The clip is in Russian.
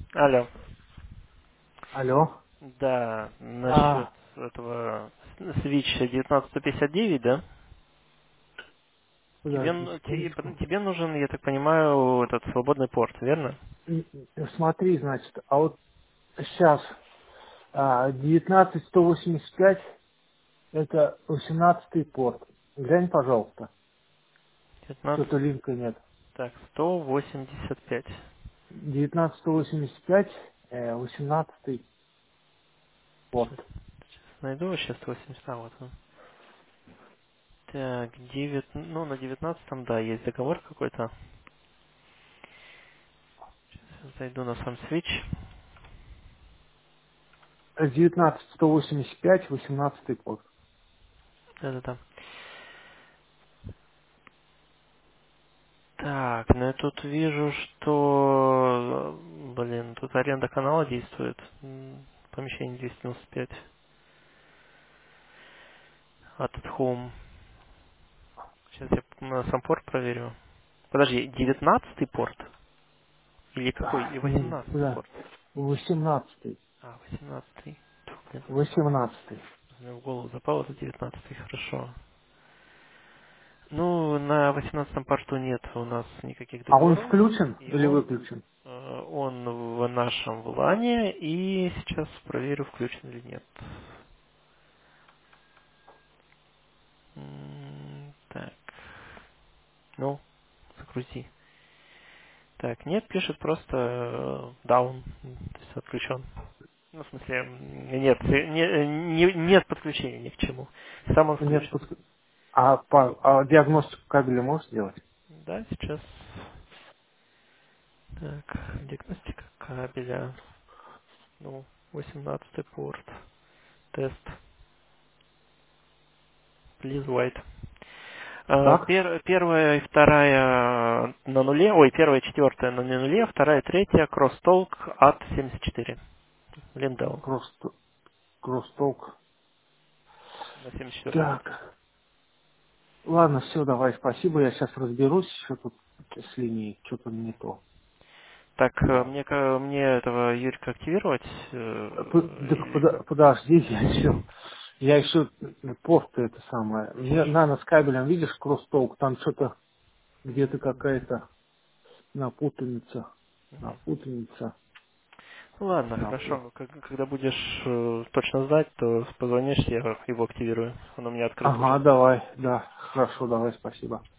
Алло. Алло. Да, насчет А, этого свитча 1959, да? Тебе, подожди секундочку. тебе нужен, я так понимаю, этот свободный порт, верно? Смотри, значит, а вот сейчас 19185 это 18-й порт. Глянь, пожалуйста. 19, Что-то линка нет. так, 185. 19185, 18-й порт. Сейчас найду сейчас 180, вот он. Так, ну на 19, да, есть договор какой-то. Сейчас зайду на сам свитч. 19185, 18-й порт. Да-да-да. Так, ну я тут вижу, что, блин, тут аренда канала действует. Помещение 295. От Home. Сейчас я на сам порт проверю. Подожди, 19-й порт? Или какой? И Не, 18-й куда? порт? 18-й. А, 18-й. Тьфу, блин, 18-й. мне в голову запало, это 19-й, хорошо. Ну, на 18-м порту нет у нас никаких А он договоров. включен И или он, выключен? он в нашем влане. И сейчас проверю, включен или нет. Так, ну, загрузи. Так, нет, пишет просто down, то есть отключен. Ну, в смысле, нет, нет подключения ни к чему. Сам он Нет, включен. а диагностику кабеля можешь сделать? Да, сейчас. Так, диагностика кабеля. Ну, 18 порт. Тест. Please wait. Как? Первая и вторая на нуле, ой, первая и четвертая на нуле, вторая и третья кросстолк от 74. Линдау Кроссток. на 74 порте. Так. Ладно, все, давай, спасибо. Я сейчас разберусь, что тут с линией, что-то не то. Так, Да. мне этого Юрика активировать? Так Или как? подожди, я еще порт это самое. Мне надо с кабелем, видишь, кросстолк, там что-то где-то какая-то напутаница. Мгм. Напутаница. Ну ладно, Напу- хорошо. Когда будешь точно знать, то позвонишь, я его активирую. Он у меня открыт уже. Ага, давай, да, хорошо, давай, спасибо.